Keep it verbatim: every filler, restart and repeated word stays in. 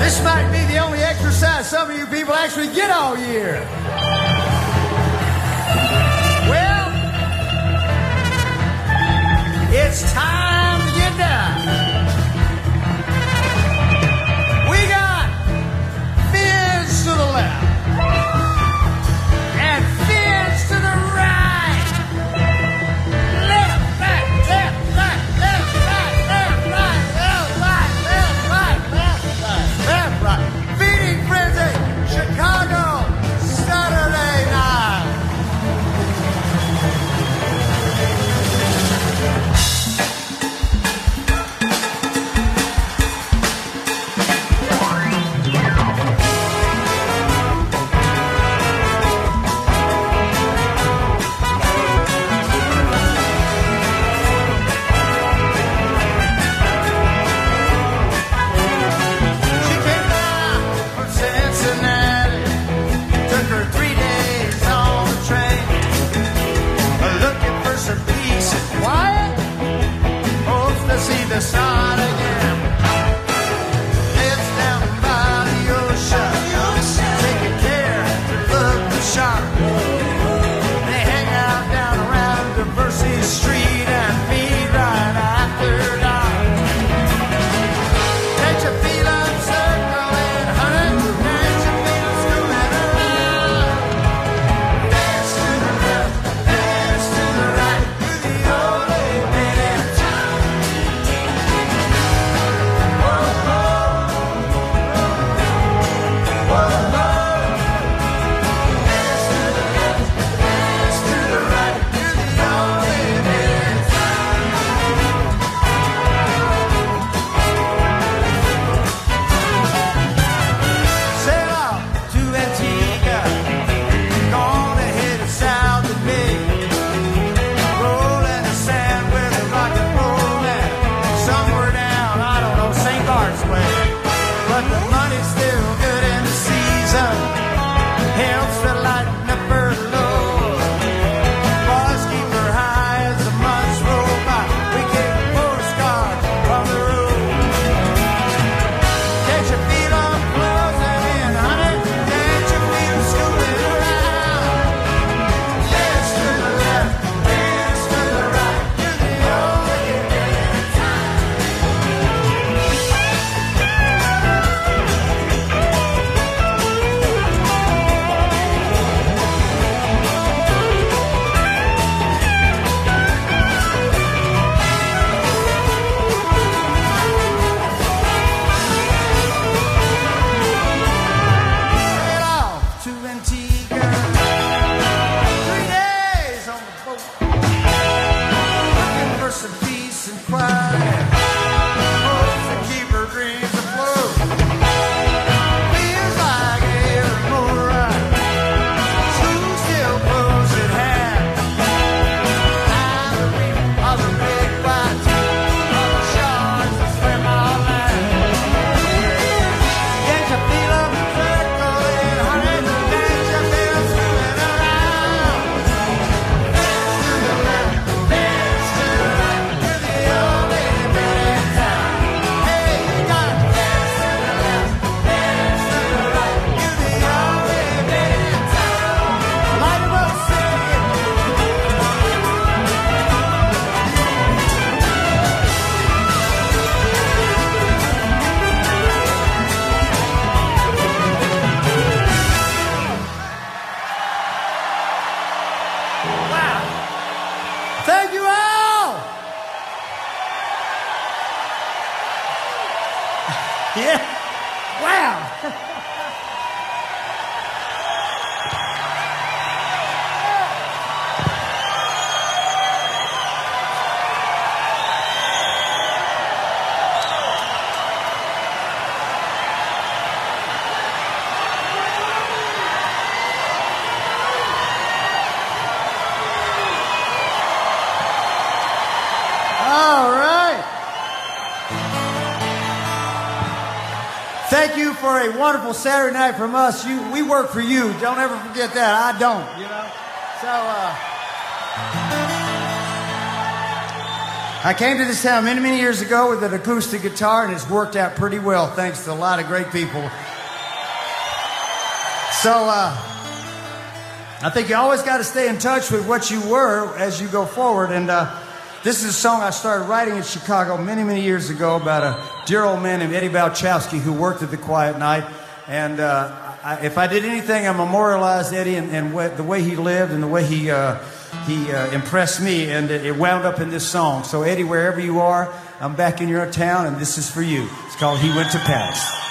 This might be the only exercise some of you people actually get all year. Well, it's time to get down. We got fins to the left and fins to the right. Left, right, left, right, left, right, left, right, left, right, left, right, left, right, left, right. Feeding Frenzy, Chicago, Saturday night. She came down from Cincinnati, took her three days on the train, looking for some peace and quiet, hopes to see the sun again. Lives down by the ocean, taking care to look the sharp. They hang out down around Diversity Street and meet right after dark. Can't you feel 'em circling, honey? Can't you feel 'em screwing around? Dance to the left, dance to the right, you're the only man in town. Whoa, whoa, whoa, whoa. Dance to the left, dance to the right, you're the only man in town. Sail off to Antigua, gonna head south to me. Roll in the sand with a rock and roll man. Somewhere down, I don't know, Saint Bart's way. But the money's still good in the season. Helps to lighten up her load. Boys keep her high as the months roll by. We get a postcard from the road. Can't you feel 'em closing in, honey? Can't you feel 'em scooting around? Dance to the left, dance to the right, you're the only man in town. Sail off to Antigua, three days on the boat, looking for some peace and quiet, hopes to keep her dreams afloat. Feels like every moonrise, school still closed at hand. I'm the reef of the big white teeth, of the sharks that swim our land. Can't you feel 'em circling, honey? Can't you feel 'em swimming around? Dance to the left, dance to the right, you're the only man in town. Hey, you gotta dance to the left, dance to the right, you're the only man in town. Light 'em up, sing it. Wow. Thank you all. Yeah. Wow. All right. Thank you for a wonderful Saturday night from us. You, we work for you. Don't ever forget that. I don't, you know. So, uh, I came to this town many, many years ago with an acoustic guitar, and it's worked out pretty well thanks to a lot of great people. So, uh, I think you always got to stay in touch with what you were as you go forward. And uh, this is a song I started writing in Chicago many, many years ago about a dear old man named Eddie Balchowski who worked at the Quiet Night. And uh, I, if I did anything, I memorialized Eddie and, and what, the way he lived and the way he... Uh, He uh, impressed me, and it wound up in this song. So, Eddie, wherever you are, I'm back in your town, and this is for you. It's called He Went to Paris.